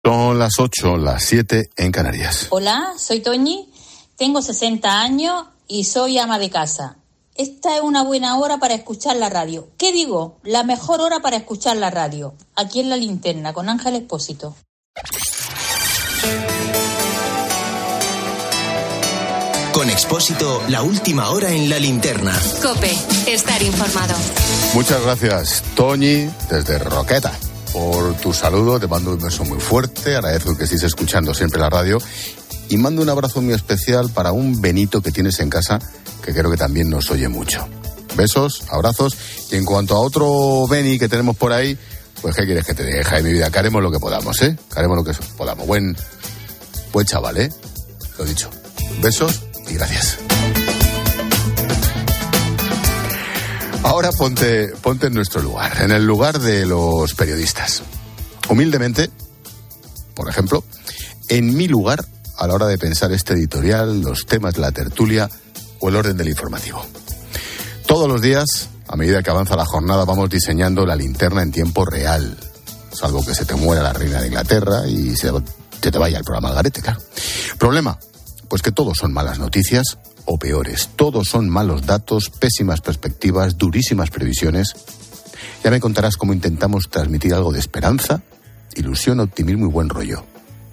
Son las 8, las 7 en Canarias. Hola, soy Toñi, tengo 60 años y soy ama de casa. Esta es una buena hora para escuchar la radio. ¿Qué digo? La mejor hora para escuchar la radio. Aquí en La Linterna, con Ángel Expósito. Con Expósito, la última hora en La Linterna. COPE, estar informado. Muchas gracias, Toñi, desde Roqueta, por tu saludo. Te mando un beso muy fuerte. Agradezco que estés escuchando siempre la radio. Y mando un abrazo muy especial para un Benito que tienes en casa, que creo que también nos oye mucho. Besos, abrazos. Y en cuanto a otro Beni que tenemos por ahí, pues ¿qué quieres que te diga, mi vida? Que haremos lo que podamos, ¿eh? Que haremos lo que podamos. Buen chaval, ¿eh? Lo dicho. Besos y gracias. Ahora ponte en nuestro lugar, en el lugar de los periodistas. Humildemente, por ejemplo, en mi lugar a la hora de pensar este editorial, los temas de la tertulia o el orden del informativo. Todos los días, a medida que avanza la jornada, vamos diseñando la linterna en tiempo real, salvo que se te muera la reina de Inglaterra y se te vaya el programa al garete, claro. Problema, pues que todos son malas noticias o peores. Todos son malos datos, pésimas perspectivas, durísimas previsiones. Ya me contarás cómo intentamos transmitir algo de esperanza, ilusión, optimismo y buen rollo.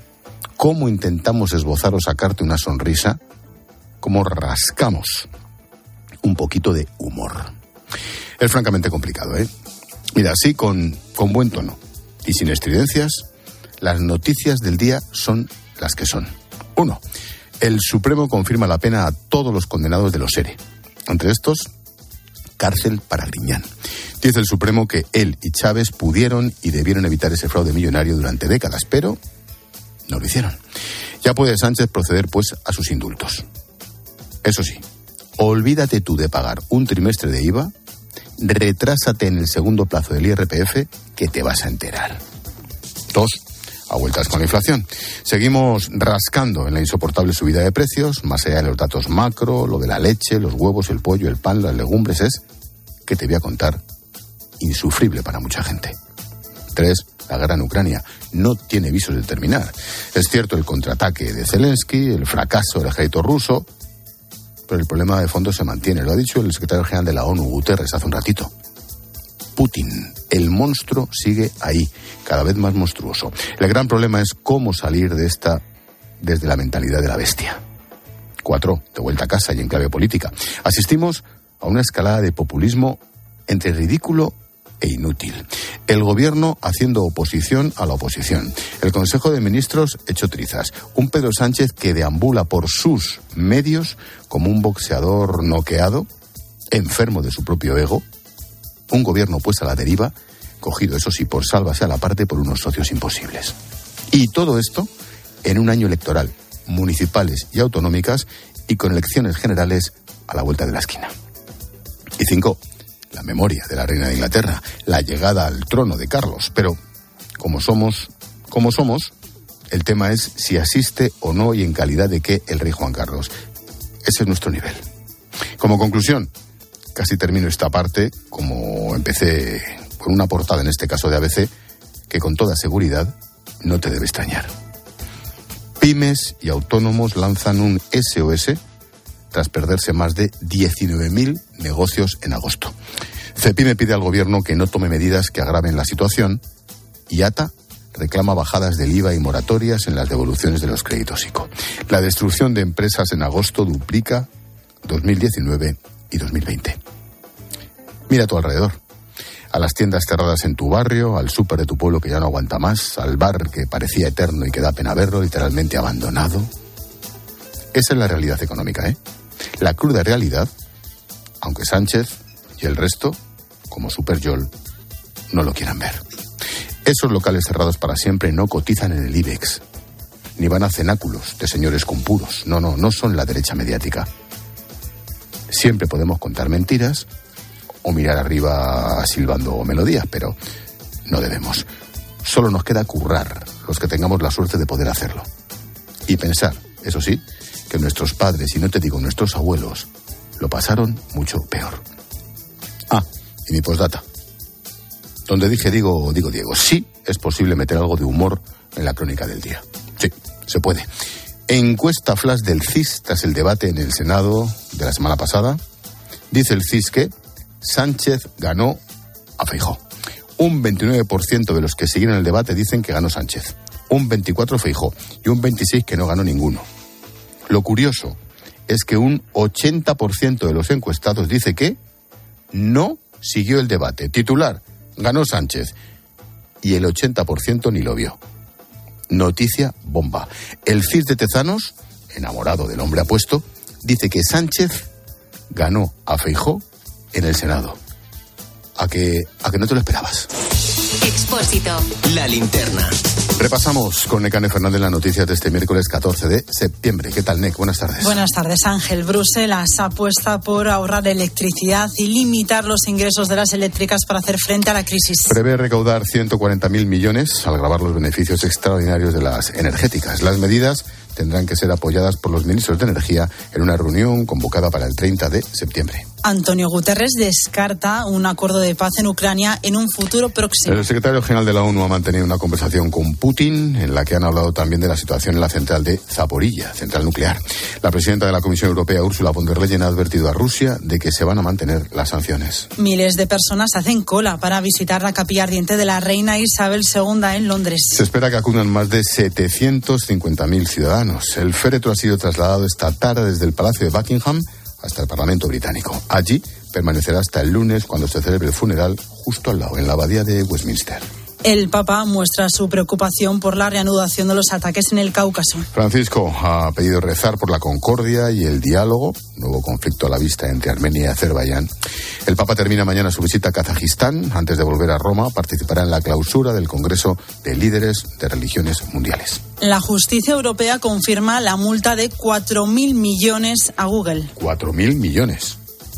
Cómo intentamos esbozar o sacarte una sonrisa, cómo rascamos un poquito de humor. Es francamente complicado, ¿eh? Mira, así con buen tono y sin estridencias, las noticias del día son las que son. 1. El Supremo confirma la pena a todos los condenados de los ERE. Entre estos, cárcel para Griñán. Dice el Supremo que él y Chávez pudieron y debieron evitar ese fraude millonario durante décadas, pero no lo hicieron. Ya puede Sánchez proceder, pues, a sus indultos. Eso sí, olvídate tú de pagar un trimestre de IVA, retrásate en el segundo plazo del IRPF, que te vas a enterar. 2. A vueltas con la inflación. Seguimos rascando en la insoportable subida de precios, más allá de los datos macro, lo de la leche, los huevos, el pollo, el pan, las legumbres, es, que te voy a contar, insufrible para mucha gente. 3. La guerra en Ucrania no tiene visos de terminar. Es cierto el contraataque de Zelensky, el fracaso del ejército ruso, pero el problema de fondo se mantiene. Lo ha dicho el secretario general de la ONU, Guterres, hace un ratito. Putin, el monstruo, sigue ahí, cada vez más monstruoso. El gran problema es cómo salir de esta desde la mentalidad de la bestia. 4. De vuelta a casa y en clave política. Asistimos a una escalada de populismo entre ridículo e inútil. El gobierno haciendo oposición a la oposición. El Consejo de Ministros hecho trizas. Un Pedro Sánchez que deambula por sus medios como un boxeador noqueado, enfermo de su propio ego. Un gobierno puesto a la deriva, cogido, eso sí, por sálvase a la parte por unos socios imposibles. Y todo esto en un año electoral, municipales y autonómicas, y con elecciones generales a la vuelta de la esquina. Y 5. La memoria de la reina de Inglaterra, la llegada al trono de Carlos. Pero, como somos, el tema es si asiste o no y en calidad de qué el rey Juan Carlos. Ese es nuestro nivel. Como conclusión, casi termino esta parte como empecé, con una portada, en este caso de ABC, que con toda seguridad no te debe extrañar. Pymes y autónomos lanzan un SOS tras perderse más de 19.000 negocios en agosto. Cepyme pide al gobierno que no tome medidas que agraven la situación y ATA reclama bajadas del IVA y moratorias en las devoluciones de los créditos ICO. La destrucción de empresas en agosto duplica 2019 y 2020. Mira a tu alrededor. A las tiendas cerradas en tu barrio, al súper de tu pueblo que ya no aguanta más, al bar que parecía eterno y que da pena verlo, literalmente abandonado. Esa es la realidad económica, ¿eh? La cruda realidad, aunque Sánchez y el resto, como Super Yol, no lo quieran ver. Esos locales cerrados para siempre no cotizan en el IBEX, ni van a cenáculos de señores con puros. No son la derecha mediática. Siempre podemos contar mentiras o mirar arriba silbando melodías, pero no debemos. Solo nos queda currar los que tengamos la suerte de poder hacerlo. Y pensar, eso sí, que nuestros padres, y no te digo nuestros abuelos, lo pasaron mucho peor. Ah, y mi postdata. Donde dije digo Diego. Sí, es posible meter algo de humor en la crónica del día. Sí, se puede. Encuesta flash del CIS tras el debate en el Senado de la semana pasada. Dice el CIS que Sánchez ganó a Feijóo. Un 29% de los que siguieron el debate dicen que ganó Sánchez. Un 24% Feijóo y un 26% que no ganó ninguno. Lo curioso es que un 80% de los encuestados dice que no siguió el debate. Titular, ganó Sánchez. Y el 80% ni lo vio. Noticia bomba. El CIS de Tezanos, enamorado del hombre apuesto, dice que Sánchez ganó a Feijóo en el Senado. ¿A que no te lo esperabas? Expósito. La linterna. Repasamos con Nekane Fernández las noticias de este miércoles 14 de septiembre. ¿Qué tal, Nek? Buenas tardes. Buenas tardes, Ángel. Bruselas apuesta por ahorrar electricidad y limitar los ingresos de las eléctricas para hacer frente a la crisis. Prevé recaudar 140.000 millones al gravar los beneficios extraordinarios de las energéticas. Las medidas tendrán que ser apoyadas por los ministros de Energía en una reunión convocada para el 30 de septiembre. Antonio Guterres descarta un acuerdo de paz en Ucrania en un futuro próximo. El secretario general de la ONU ha mantenido una conversación con Putin en la que han hablado también de la situación en la central de Zaporilla, central nuclear. La presidenta de la Comisión Europea, Ursula von der Leyen, ha advertido a Rusia de que se van a mantener las sanciones. Miles de personas hacen cola para visitar la capilla ardiente de la reina Isabel II en Londres. Se espera que acudan más de 750.000 ciudadanos. El féretro ha sido trasladado esta tarde desde el Palacio de Buckingham hasta el Parlamento británico. Allí permanecerá hasta el lunes, cuando se celebre el funeral, justo al lado, en la abadía de Westminster. El Papa muestra su preocupación por la reanudación de los ataques en el Cáucaso. Francisco ha pedido rezar por la concordia y el diálogo. Nuevo conflicto a la vista entre Armenia y Azerbaiyán. El Papa termina mañana su visita a Kazajistán. Antes de volver a Roma, participará en la clausura del Congreso de Líderes de Religiones Mundiales. La justicia europea confirma la multa de 4.000 millones a Google. 4.000 millones.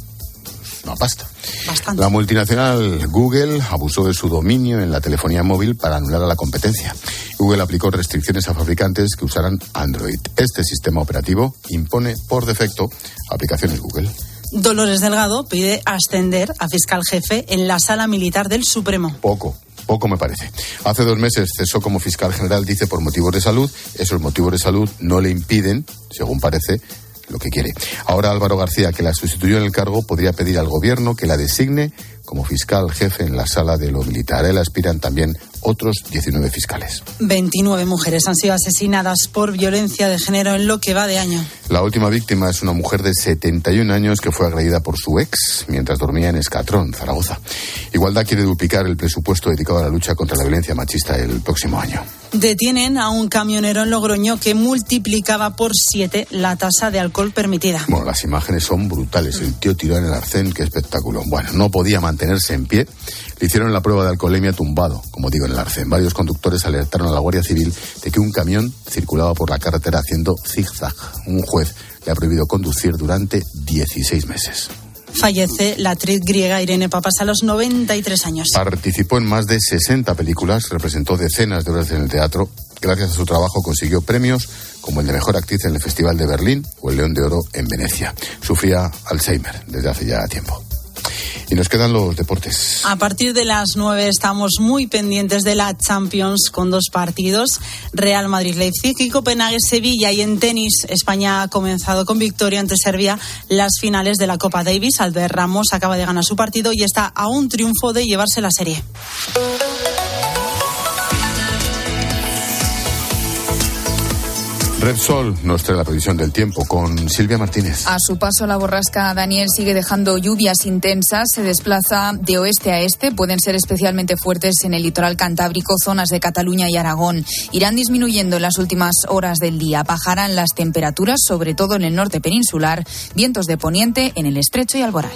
Una pasta. Bastante. La multinacional Google abusó de su dominio en la telefonía móvil para anular a la competencia. Google aplicó restricciones a fabricantes que usaran Android. Este sistema operativo impone por defecto aplicaciones Google. Dolores Delgado pide ascender a fiscal jefe en la Sala Militar del Supremo. Poco me parece. Hace 2 meses cesó como fiscal general, dice, por motivos de salud. Esos motivos de salud no le impiden, según parece, lo que quiere. Ahora Álvaro García, que la sustituyó en el cargo, podría pedir al gobierno que la designe como fiscal jefe en la Sala de lo Militar. A él aspiran también otros 19 fiscales. 29 mujeres han sido asesinadas por violencia de género en lo que va de año. La última víctima es una mujer de 71 años que fue agredida por su ex mientras dormía en Escatrón, Zaragoza. Igualdad quiere duplicar el presupuesto dedicado a la lucha contra la violencia machista el próximo año. Detienen a un camionero en Logroño que multiplicaba por 7 la tasa de alcohol permitida. Bueno, las imágenes son brutales. El tío tiró en el arcén, qué espectáculo. Bueno, no podía mantenerse en pie. Le hicieron la prueba de alcoholemia tumbado, como digo, en el arcén. Varios conductores alertaron a la Guardia Civil de que un camión circulaba por la carretera haciendo zigzag. Un juez le ha prohibido conducir durante 16 meses. Fallece la actriz griega Irene Papas a los 93 años. Participó en más de 60 películas, representó decenas de horas en el teatro. Gracias a su trabajo consiguió premios como el de Mejor Actriz en el Festival de Berlín o el León de Oro en Venecia. Sufría Alzheimer desde hace ya tiempo. Y nos quedan los deportes. A partir de las 9 estamos muy pendientes de la Champions con 2 partidos, Real Madrid-Leipzig y Copenhague-Sevilla. Y en tenis, España ha comenzado con victoria ante Serbia las finales de la Copa Davis. Albert Ramos acaba de ganar su partido y está a un triunfo de llevarse la serie. Repsol nos trae la previsión del tiempo con Silvia Martínez. A su paso, la borrasca Daniel sigue dejando lluvias intensas. Se desplaza de oeste a este. Pueden ser especialmente fuertes en el litoral cantábrico, zonas de Cataluña y Aragón. Irán disminuyendo en las últimas horas del día. Bajarán las temperaturas, sobre todo en el norte peninsular. Vientos de poniente en el Estrecho y Alboral.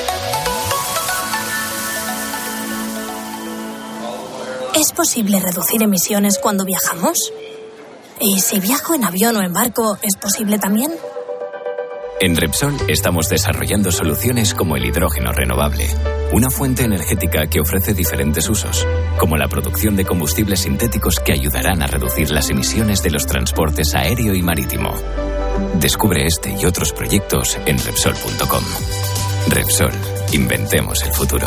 ¿Es posible reducir emisiones cuando viajamos? ¿Y si viajo en avión o en barco, es posible también? En Repsol estamos desarrollando soluciones como el hidrógeno renovable, una fuente energética que ofrece diferentes usos, como la producción de combustibles sintéticos que ayudarán a reducir las emisiones de los transportes aéreo y marítimo. Descubre este y otros proyectos en Repsol.com. Repsol, inventemos el futuro.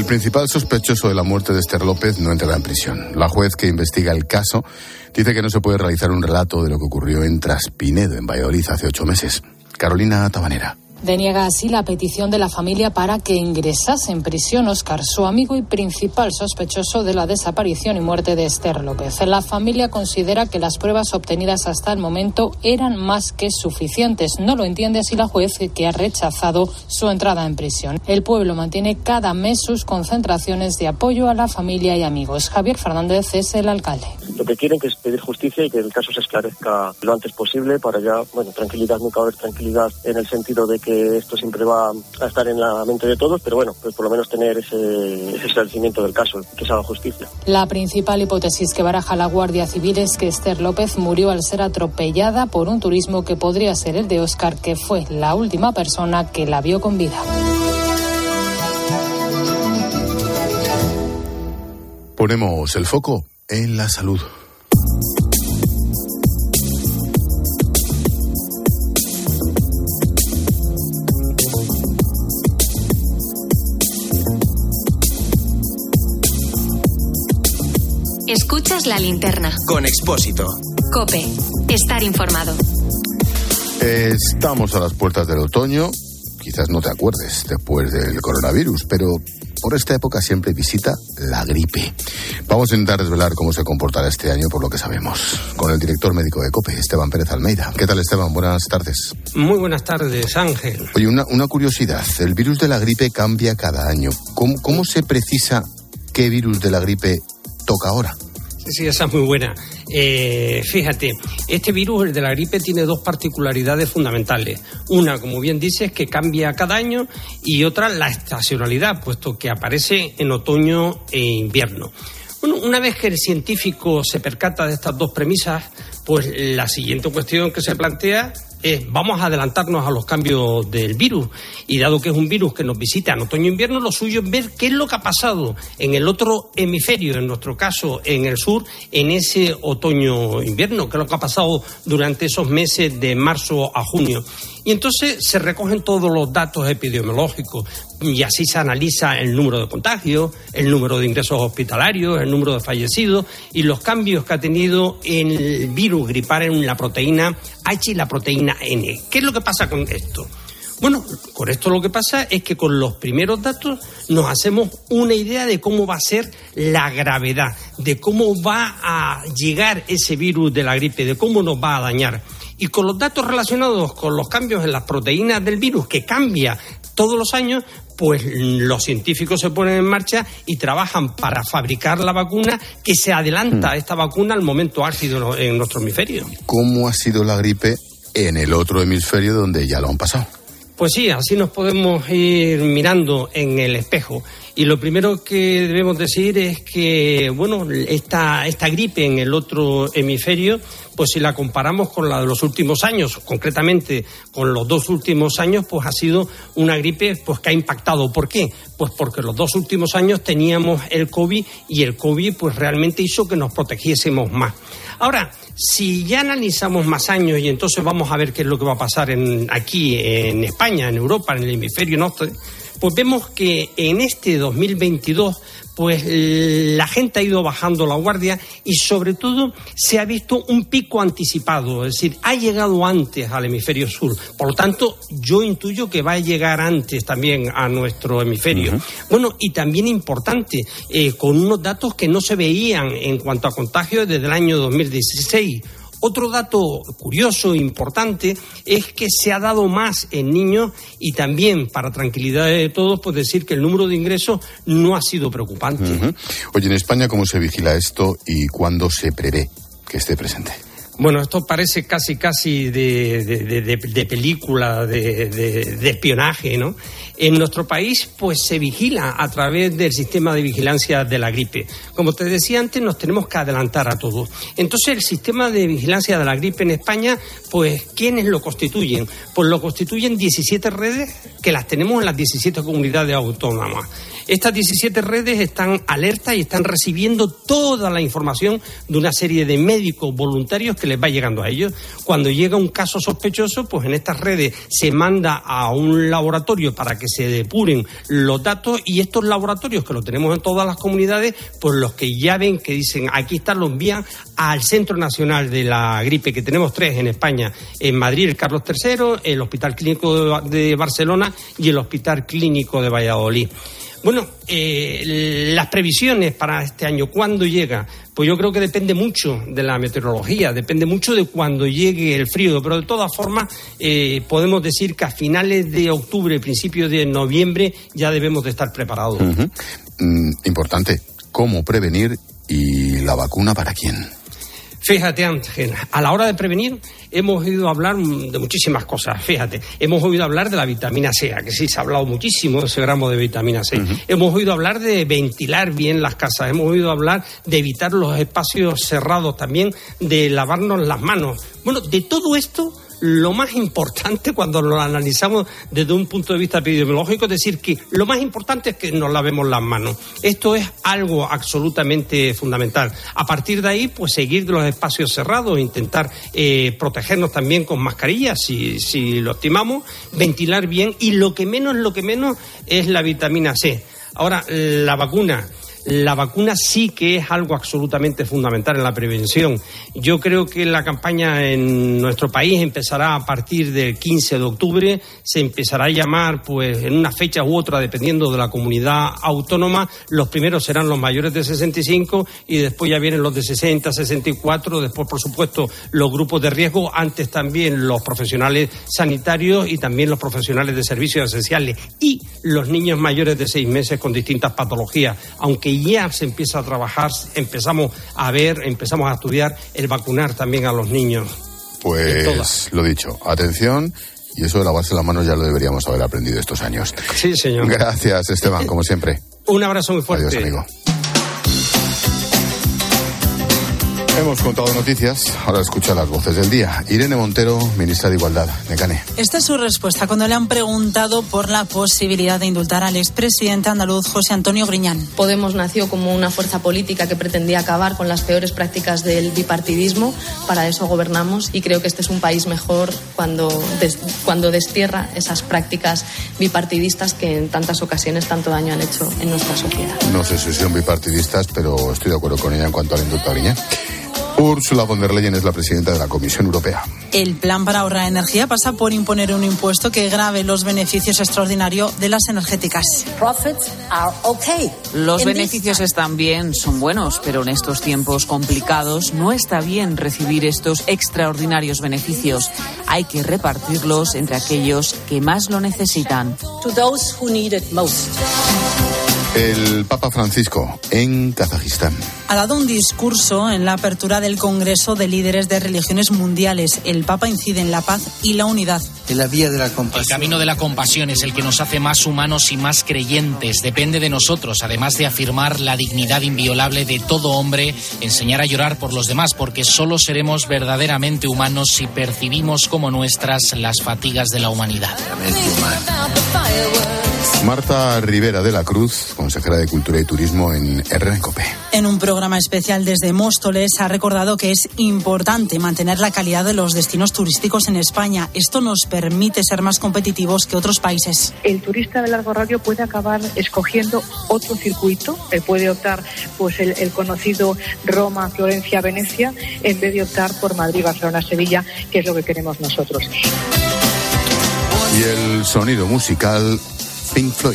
principal sospechoso de la muerte de Esther López no entrará en prisión. La juez que investiga el caso dice que no se puede realizar un relato de lo que ocurrió en Traspinedo, en Valladolid, hace 8 meses. Carolina Tabanera. Deniega así la petición de la familia para que ingresase en prisión Óscar, su amigo y principal sospechoso de la desaparición y muerte de Esther López. La familia considera que las pruebas obtenidas hasta el momento eran más que suficientes. No lo entiende así la juez, que ha rechazado su entrada en prisión. El pueblo mantiene cada mes sus concentraciones de apoyo a la familia y amigos. Javier Fernández es el alcalde. Lo que quieren que es pedir justicia y que el caso se esclarezca lo antes posible para ya, tranquilidad, nunca va a haber tranquilidad en el sentido de que esto siempre va a estar en la mente de todos, pero pues por lo menos tener ese esclarecimiento del caso, que se haga justicia. La principal hipótesis que baraja la Guardia Civil es que Esther López murió al ser atropellada por un turismo que podría ser el de Óscar, que fue la última persona que la vio con vida. Ponemos el foco en la salud. Escuchas La Linterna. Con Expósito. COPE. Estar informado. Estamos a las puertas del otoño. Quizás no te acuerdes después del coronavirus, pero por esta época siempre visita la gripe. Vamos a intentar desvelar cómo se comportará este año por lo que sabemos. Con el director médico de COPE, Esteban Pérez Almeida. ¿Qué tal, Esteban? Buenas tardes. Muy buenas tardes, Ángel. Oye, una curiosidad. El virus de la gripe cambia cada año. ¿Cómo se precisa qué virus de la gripe toca ahora? Sí, esa es muy buena. Fíjate, este virus, el de la gripe, tiene 2 particularidades fundamentales. Una, como bien dices, que cambia cada año, y otra, la estacionalidad, puesto que aparece en otoño e invierno. Bueno, una vez que el científico se percata de estas 2 premisas, pues la siguiente cuestión que se plantea es: vamos a adelantarnos a los cambios del virus, y dado que es un virus que nos visita en otoño e invierno, lo suyo es ver qué es lo que ha pasado en el otro hemisferio, en nuestro caso en el sur, en ese otoño e invierno, qué es lo que ha pasado durante esos meses de marzo a junio. Y entonces se recogen todos los datos epidemiológicos y así se analiza el número de contagios, el número de ingresos hospitalarios, el número de fallecidos y los cambios que ha tenido el virus gripal en la proteína H y la proteína N. ¿Qué es lo que pasa con esto? Bueno, con esto lo que pasa es que con los primeros datos nos hacemos una idea de cómo va a ser la gravedad, de cómo va a llegar ese virus de la gripe, de cómo nos va a dañar. Y con los datos relacionados con los cambios en las proteínas del virus, que cambia todos los años, pues los científicos se ponen en marcha y trabajan para fabricar la vacuna que se adelanta a esta vacuna al momento álgido en nuestro hemisferio. ¿Cómo ha sido la gripe en el otro hemisferio donde ya lo han pasado? Pues sí, así nos podemos ir mirando en el espejo. Y lo primero que debemos decir es que, esta gripe en el otro hemisferio, pues si la comparamos con la de los últimos años, concretamente con los 2 últimos años, pues ha sido una gripe pues que ha impactado. ¿Por qué? Pues porque los 2 últimos años teníamos el COVID y el COVID pues realmente hizo que nos protegiésemos más. Ahora, si ya analizamos más años y entonces vamos a ver qué es lo que va a pasar aquí en España, en Europa, en el hemisferio norte, pues vemos que en este 2022 pues la gente ha ido bajando la guardia y sobre todo se ha visto un pico anticipado, es decir, ha llegado antes al hemisferio sur. Por lo tanto, yo intuyo que va a llegar antes también a nuestro hemisferio. Uh-huh. Bueno, y también importante, con unos datos que no se veían en cuanto a contagios desde el año 2016. Otro dato curioso e importante es que se ha dado más en niños y también, para tranquilidad de todos, pues decir que el número de ingresos no ha sido preocupante. Uh-huh. Oye, en España, ¿cómo se vigila esto y cuándo se prevé que esté presente? Bueno, esto parece casi de película, de espionaje, ¿no? En nuestro país, pues se vigila a través del sistema de vigilancia de la gripe. Como te decía antes, nos tenemos que adelantar a todo. Entonces, el sistema de vigilancia de la gripe en España, pues, ¿quiénes lo constituyen? Pues lo constituyen 17 redes que las tenemos en las 17 comunidades autónomas. Estas 17 redes están alertas y están recibiendo toda la información de una serie de médicos voluntarios que les va llegando a ellos. Cuando llega un caso sospechoso, pues en estas redes se manda a un laboratorio para que se depuren los datos, y estos laboratorios, que lo tenemos en todas las comunidades, pues los que ya ven que dicen aquí están, lo envían al Centro Nacional de la Gripe, que tenemos 3 en España, en Madrid el Carlos III, el Hospital Clínico de Barcelona y el Hospital Clínico de Valladolid. Bueno, las previsiones para este año, ¿cuándo llega? Pues yo creo que depende mucho de la meteorología, depende mucho de cuándo llegue el frío, pero de todas formas podemos decir que a finales de octubre, principios de noviembre, ya debemos de estar preparados. Importante, ¿cómo prevenir y la vacuna para quién? Fíjate, Ángel, a la hora de prevenir hemos oído hablar de muchísimas cosas. Fíjate, hemos oído hablar de la vitamina C, que sí se ha hablado muchísimo de ese gramo de vitamina C. Hemos oído hablar de ventilar bien las casas, hemos oído hablar de evitar los espacios cerrados, también de lavarnos las manos. Bueno, de todo esto, lo más importante cuando lo analizamos desde un punto de vista epidemiológico es decir que lo más importante es que nos lavemos las manos. Esto es algo absolutamente fundamental. A partir de ahí, pues seguir de los espacios cerrados, intentar protegernos también con mascarillas si lo estimamos, ventilar bien, y lo que menos es la vitamina C. Ahora, la vacuna. La vacuna sí que es algo absolutamente fundamental en la prevención. Yo creo que la campaña en nuestro país empezará a partir del 15 de octubre. Se empezará a llamar pues en una fecha u otra, dependiendo de la comunidad autónoma. Los primeros serán los mayores de 65 y después ya vienen los de 60, 64. Después, por supuesto, los grupos de riesgo. Antes también los profesionales sanitarios y también los profesionales de servicios esenciales. Y los niños mayores de 6 meses con distintas patologías. Aunque ya se empieza a trabajar, empezamos a estudiar el vacunar también a los niños. Pues lo dicho, atención, y eso de lavarse las manos ya lo deberíamos haber aprendido estos años. Sí, señor. Gracias, Esteban, como siempre. Un abrazo muy fuerte. Adiós, amigo. Hemos contado noticias, ahora escucha las voces del día. Irene Montero, ministra de Igualdad. Necane. Esta es su respuesta cuando le han preguntado por la posibilidad de indultar al expresidente andaluz José Antonio Griñán. Podemos nació como una fuerza política que pretendía acabar con las peores prácticas del bipartidismo. Para eso gobernamos, y creo que este es un país mejor cuando destierra esas prácticas bipartidistas que en tantas ocasiones tanto daño han hecho en nuestra sociedad. No sé si son bipartidistas, pero estoy de acuerdo con ella en cuanto al indulto a Griñán. Ursula von der Leyen es la presidenta de la Comisión Europea. El plan para ahorrar energía pasa por imponer un impuesto que grave los beneficios extraordinarios de las energéticas. Los beneficios están bien, son buenos, pero en estos tiempos complicados no está bien recibir estos extraordinarios beneficios. Hay que repartirlos entre aquellos que más lo necesitan. El Papa Francisco en Kazajistán. Ha dado un discurso en la apertura del Congreso de Líderes de Religiones Mundiales. El Papa incide en la paz y la unidad. El camino de la compasión es el que nos hace más humanos y más creyentes. Depende de nosotros, además de afirmar la dignidad inviolable de todo hombre, enseñar a llorar por los demás, porque solo seremos verdaderamente humanos si percibimos como nuestras las fatigas de la humanidad. Marta Rivera de la Cruz, consejera de Cultura y Turismo en RNCOPE. En un programa especial desde Móstoles ha recordado que es importante mantener la calidad de los destinos turísticos en España. Esto nos permite ser más competitivos que otros países. El turista de largo radio puede acabar escogiendo otro circuito, puede optar pues el conocido Roma, Florencia, Venecia, en vez de optar por Madrid, Barcelona, Sevilla, que es lo que queremos nosotros. Y el sonido musical Pink Floyd.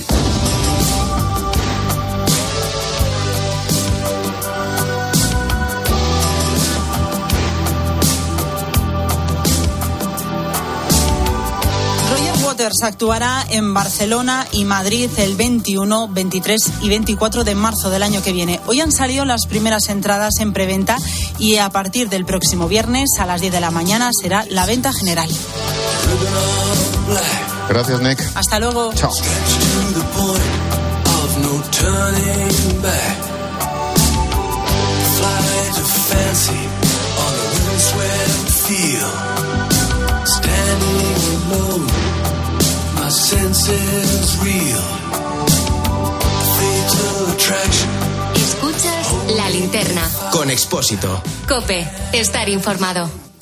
Actuará en Barcelona y Madrid el 21, 23 y 24 de marzo del año que viene. Hoy han salido las primeras entradas en preventa y a partir del próximo viernes a las 10 de la mañana será la venta general. Gracias, Nick. Hasta luego. Chao. Escuchas La Linterna con Expósito. COPE, estar informado.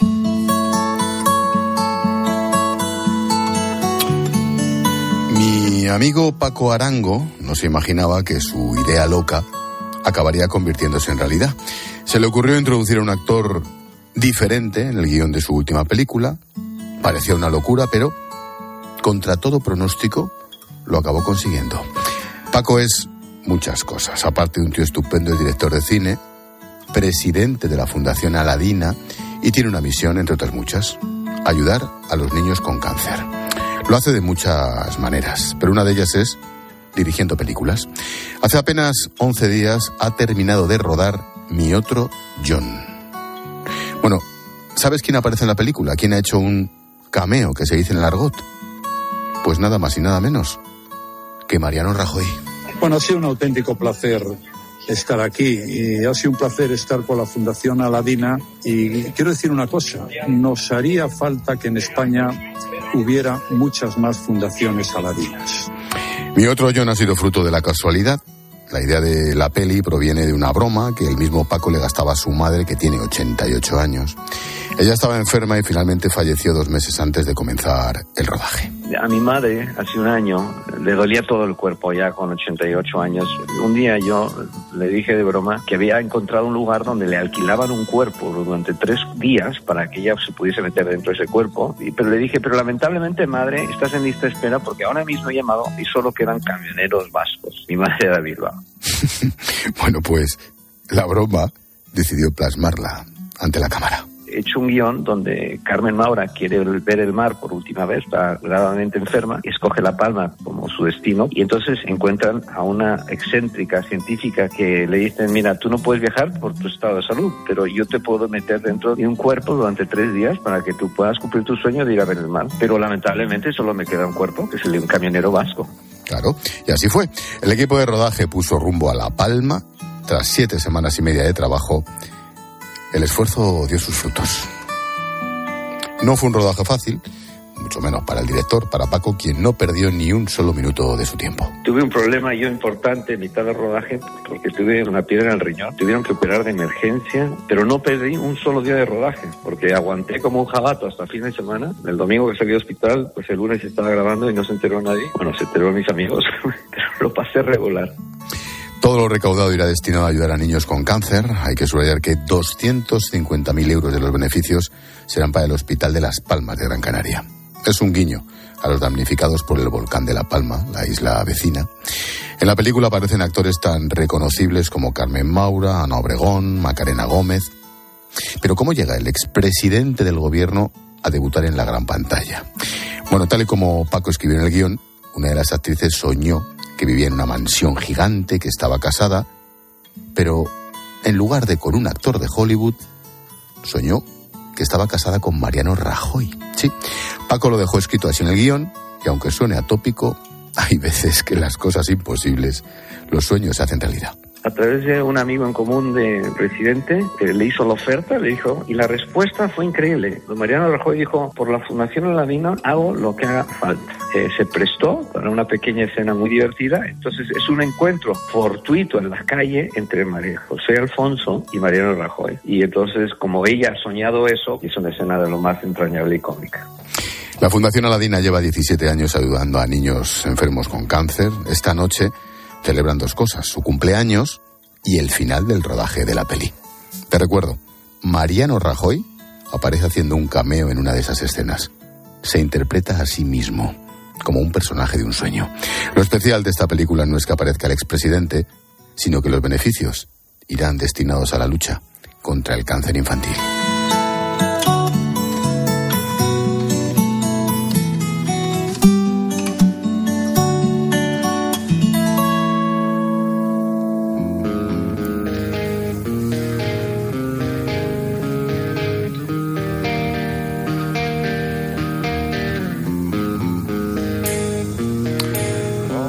Mi amigo Paco Arango no se imaginaba que su idea loca acabaría convirtiéndose en realidad. Se le ocurrió introducir a un actor diferente en el guión de su última película. Parecía una locura, pero contra todo pronóstico lo acabó consiguiendo. Paco es muchas cosas. Aparte de un tío estupendo, es director de cine, presidente de la Fundación Aladina y tiene una misión, entre otras muchas: ayudar a los niños con cáncer. Lo hace de muchas maneras, pero una de ellas es dirigiendo películas. Hace apenas 11 días ha terminado de rodar Mi otro John. Bueno, ¿sabes quién aparece en la película? ¿Quién ha hecho un cameo, que se dice en el argot? Pues nada más y nada menos que Mariano Rajoy. Bueno, ha sido un auténtico placer estar aquí y ha sido un placer estar con la Fundación Aladina, y quiero decir una cosa: nos haría falta que en España hubiera muchas más fundaciones aladinas. Mi otro John ha sido fruto de la casualidad. La idea de la peli proviene de una broma que el mismo Paco le gastaba a su madre, que tiene 88 años. Ella estaba enferma y finalmente falleció 2 meses antes de comenzar el rodaje. A mi madre, hace un año, le dolía todo el cuerpo ya con 88 años. Un día yo le dije de broma que había encontrado un lugar donde le alquilaban un cuerpo durante 3 días para que ella se pudiese meter dentro de ese cuerpo. Pero le dije, pero lamentablemente, madre, estás en lista de espera porque ahora mismo he llamado y solo quedan camioneros vascos. Mi madre era de Bilbao. Bueno, pues la broma decidió plasmarla ante la cámara. He hecho un guión donde Carmen Maura quiere ver el mar por última vez, está gravemente enferma, y escoge La Palma como su destino, y entonces encuentran a una excéntrica científica que le dicen, mira, tú no puedes viajar por tu estado de salud, pero yo te puedo meter dentro de un cuerpo durante 3 días para que tú puedas cumplir tu sueño de ir a ver el mar. Pero lamentablemente solo me queda un cuerpo, que es el de un camionero vasco. Claro, y así fue. El equipo de rodaje puso rumbo a La Palma. Tras 7 semanas y media de trabajo, el esfuerzo dio sus frutos. No fue un rodaje fácil, mucho menos para el director, para Paco, quien no perdió ni un solo minuto de su tiempo. Tuve un problema yo importante en mitad del rodaje porque tuve una piedra en el riñón. Tuvieron que operar de emergencia, pero no perdí un solo día de rodaje porque aguanté como un jabato hasta fin de semana. El domingo que salí del hospital, pues el lunes estaba grabando y no se enteró nadie. Bueno, se enteró mis amigos, pero lo pasé regular. Todo lo recaudado irá destinado a ayudar a niños con cáncer. Hay que subrayar que 250.000 euros de los beneficios serán para el Hospital de Las Palmas de Gran Canaria. Es un guiño a los damnificados por el volcán de La Palma, la isla vecina. En la película aparecen actores tan reconocibles como Carmen Maura, Ana Obregón, Macarena Gómez. Pero ¿cómo llega el expresidente del gobierno a debutar en la gran pantalla? Bueno, tal y como Paco escribió en el guión, una de las actrices soñó que vivía en una mansión gigante, que estaba casada, pero en lugar de con un actor de Hollywood, soñó que estaba casada con Mariano Rajoy. Sí, Paco lo dejó escrito así en el guión, y aunque suene atópico, hay veces que las cosas imposibles, los sueños se hacen realidad. A través de un amigo en común del presidente, le hizo la oferta, le dijo, y la respuesta fue increíble. Mariano Rajoy dijo, por la Fundación Aladina hago lo que haga falta. Se prestó para una pequeña escena muy divertida, entonces es un encuentro fortuito en la calle entre María José Alfonso y Mariano Rajoy. Y entonces, como ella ha soñado eso, hizo una escena de lo más entrañable y cómica. La Fundación Aladina lleva 17 años ayudando a niños enfermos con cáncer. Esta noche celebran 2 cosas, su cumpleaños y el final del rodaje de la peli. Te recuerdo, Mariano Rajoy aparece haciendo un cameo en una de esas escenas. Se interpreta a sí mismo como un personaje de un sueño. Lo especial de esta película no es que aparezca el expresidente, sino que los beneficios irán destinados a la lucha contra el cáncer infantil.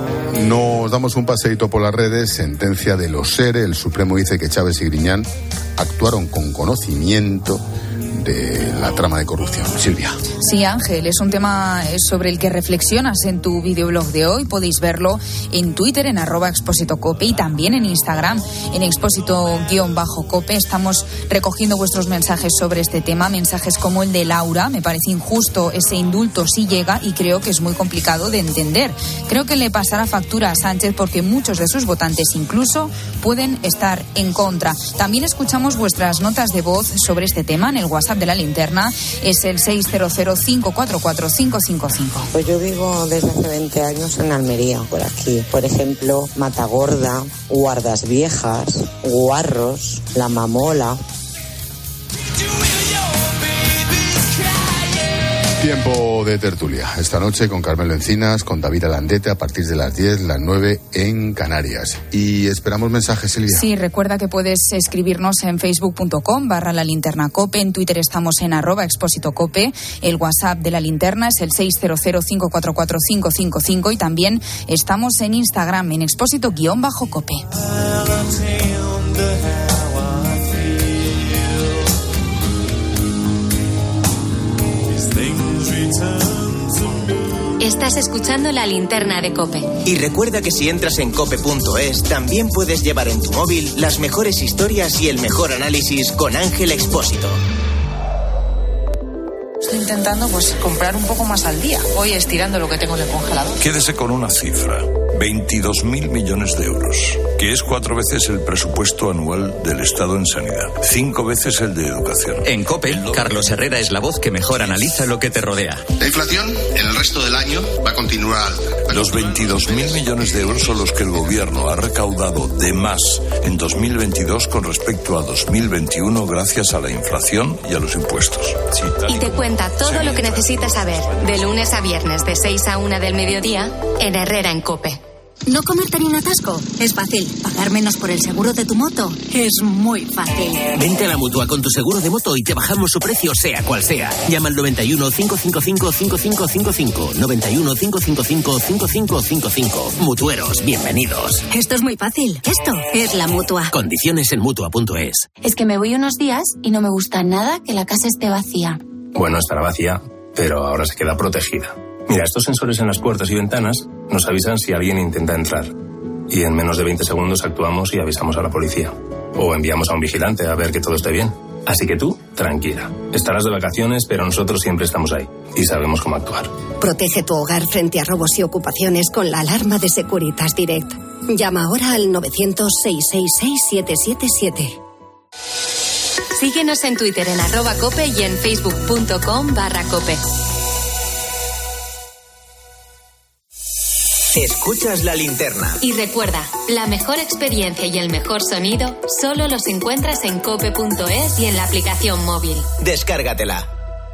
Nos damos un paseíto por las redes. Sentencia de los SERE. El Supremo dice que Chávez y Griñán actuaron con conocimiento de la trama de corrupción. Silvia. Sí, Ángel, es un tema sobre el que reflexionas en tu videoblog de hoy. Podéis verlo en Twitter, en @expósitocope, y también en Instagram, en expósito_cope. Estamos recogiendo vuestros mensajes sobre este tema, mensajes como el de Laura. Me parece injusto ese indulto si llega, y creo que es muy complicado de entender. Creo que le pasará factura a Sánchez porque muchos de sus votantes incluso pueden estar en contra. También escuchamos vuestras notas de voz sobre este tema en el WhatsApp de la linterna. Es el 600-544-555. Pues yo vivo desde hace 20 años en Almería, por aquí. Por ejemplo, Matagorda, Guardas Viejas, Guarros, La Mamola. Tiempo de tertulia. Esta noche con Carmelo Encinas, con David Alandete, a partir de las 10, las 9 en Canarias. Y esperamos mensajes, Silvia. Sí, recuerda que puedes escribirnos en facebook.com/lalinternacope. En Twitter estamos en @expósitocope. El WhatsApp de la linterna es el 600-544-555. Y también estamos en Instagram en expósito_cope. Estás escuchando La Linterna de COPE. Y recuerda que si entras en cope.es, también puedes llevar en tu móvil las mejores historias y el mejor análisis con Ángel Expósito. Estoy intentando comprar un poco más al día. Voy estirando lo que tengo en el congelador. Quédese con una cifra: 22.000 millones de euros, que es 4 veces el presupuesto anual del Estado en sanidad, 5 veces el de educación. En COPE, Carlos Herrera es la voz que mejor analiza lo que te rodea. La inflación en el resto del año va a continuar alta. Los 22.000 millones de euros son los que el gobierno ha recaudado de más en 2022 con respecto a 2021 gracias a la inflación y a los impuestos. Y te cuenta todo lo que necesitas saber, de lunes a viernes de 6 a 1 del mediodía, en Herrera en COPE. ¿No comerte ni un atasco? Es fácil. ¿Pagar menos por el seguro de tu moto? Es muy fácil. Vente a la Mutua con tu seguro de moto y te bajamos su precio sea cual sea. Llama al 91 555 5555. 91 555 5555. Mutueros, bienvenidos. Esto es muy fácil. Esto es la Mutua. Condiciones en Mutua.es. Es que me voy unos días y no me gusta nada que la casa esté vacía. Bueno, estará vacía, pero ahora se queda protegida. Mira, estos sensores en las puertas y ventanas nos avisan si alguien intenta entrar. Y en menos de 20 segundos actuamos y avisamos a la policía. O enviamos a un vigilante a ver que todo esté bien. Así que tú, tranquila. Estarás de vacaciones, pero nosotros siempre estamos ahí. Y sabemos cómo actuar. Protege tu hogar frente a robos y ocupaciones con la alarma de Securitas Direct. Llama ahora al 900-666-777. Síguenos en Twitter en @cope y en facebook.com/cope. Escuchas La Linterna. Y recuerda, la mejor experiencia y el mejor sonido solo los encuentras en cope.es y en la aplicación móvil. Descárgatela.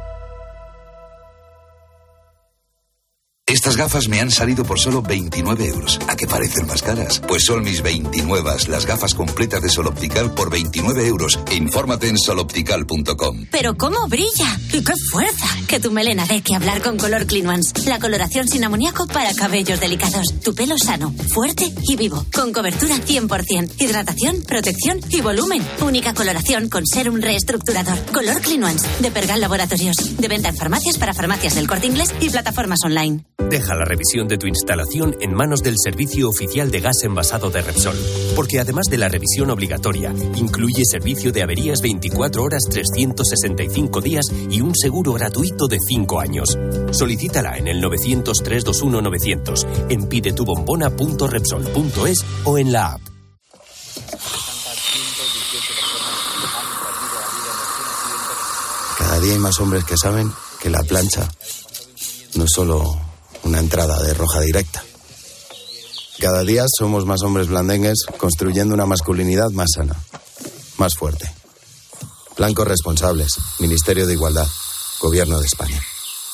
Estas gafas me han salido por solo 29 euros. ¿A qué parecen más caras? Pues son mis 29, las gafas completas de Sol Optical por 29 euros. Infórmate en soloptical.com. ¡Pero cómo brilla! ¡Y qué fuerza! Que tu melena dé que hablar con Color Clean Ones. La coloración sin amoníaco para cabellos delicados. Tu pelo sano, fuerte y vivo. Con cobertura 100%. Hidratación, protección y volumen. Única coloración con serum reestructurador. Color Clean Ones. De Pergal Laboratorios. De venta en farmacias para farmacias del Corte Inglés y plataformas online. Deja la revisión de tu instalación en manos del Servicio Oficial de Gas Envasado de Repsol, porque además de la revisión obligatoria, incluye servicio de averías 24 horas 365 días y un seguro gratuito de 5 años. Solicítala en el 900-321-900, en pidetubombona.repsol.es o en la app. Cada día hay más hombres que saben que la plancha no es solo una entrada de roja directa. Cada día somos más hombres blandengues construyendo una masculinidad más sana, más fuerte. Blancos responsables, Ministerio de Igualdad, Gobierno de España.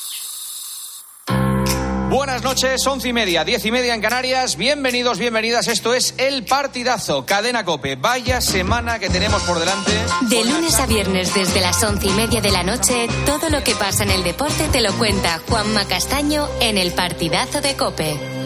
Buenas noches, 11:30, 10:30 en Canarias. Bienvenidos, bienvenidas. Esto es El Partidazo, Cadena COPE. Vaya semana que tenemos por delante. De lunes a viernes desde las 11:30 de la noche, todo lo que pasa en el deporte te lo cuenta Juanma Castaño en El Partidazo de COPE.